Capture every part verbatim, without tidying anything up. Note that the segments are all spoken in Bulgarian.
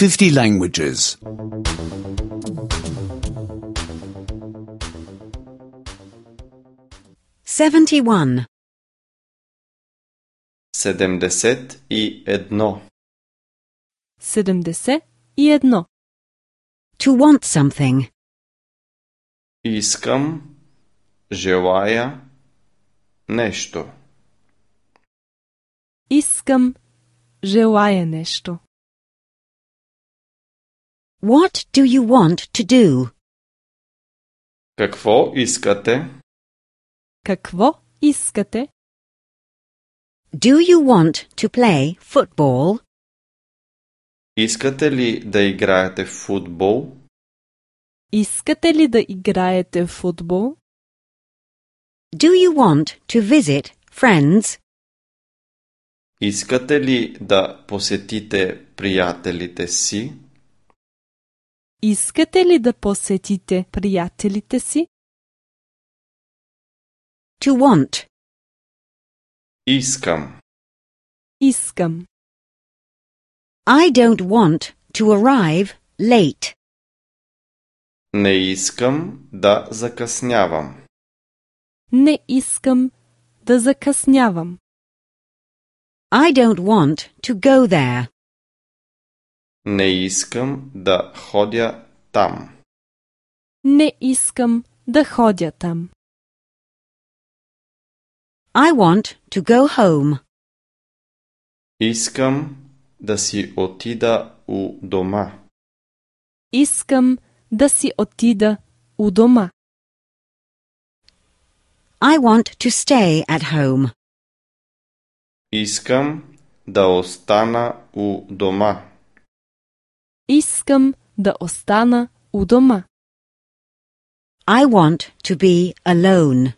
fifty languages. seventy-one. седемдесет и едно. седемдесет и едно. To want something. Искам, желая нещо. Искам, желая нещо. What do you want to do? Какво искате? Какво искате? Do you want to play football? Искате ли да играете в футбол? Искате ли да играете в футбол? Do you want to visit friends? Искате ли да посетите приятелите си? Искате ли да посетите приятелите си? To want. Искам. Искам. I don't want to arrive late. Не искам да закъснявам. Не искам да закъснявам. I don't want to go there. Не искам да ходя там. Не искам да ходя там. I want to go home. Искам да си отида у дома. Искам да си отида у дома. I want to stay at home. Искам да остана у дома. Искам да остана у дома. I want to be alone.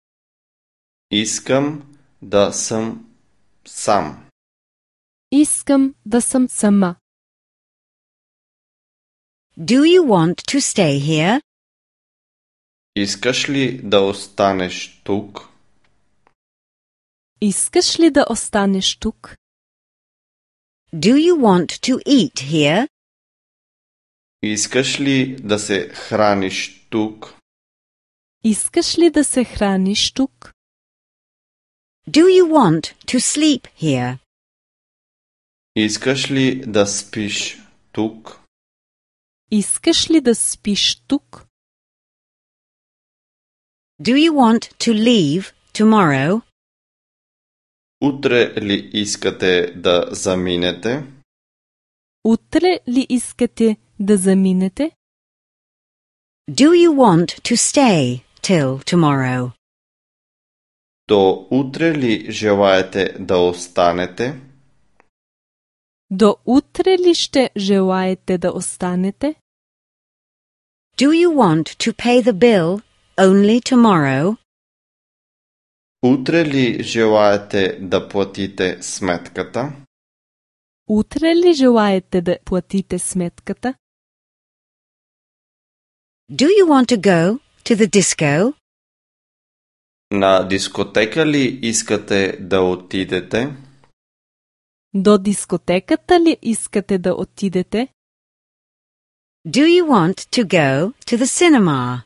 Искам да съм сам. Искам да съм сама. Do you want to stay here? Искаш ли да останеш тук? Искаш ли да останеш тук? Do you want to eat here? Искаш ли да се храниш тук? Искаш ли да се храниш тук? Do you want to sleep here? Искаш ли да спиш тук? Искаш ли да спиш тук? Do you want to leave tomorrow? Утре ли искате да заминете? Утре ли искате да заминете? Do you want to stay till tomorrow? До утре ли желаете да останете? До утре ли ще желаете да останете? Do you want to pay the bill only tomorrow? Утре ли желаете да платите сметката? Утре ли желаете да платите сметката? Do you want to go to the disco? На дискотека ли искате да отидете? До дискотеката ли искате да отидете? Do you want to go to the cinema?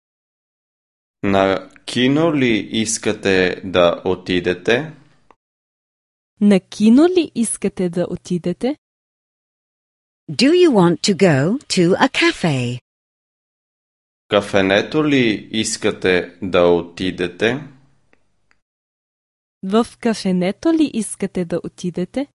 На кино ли искате да отидете? На кино ли искате да отидете? Do you want to go to a cafe? Кафенето ли искате да отидете? В кафенето ли искате да отидете?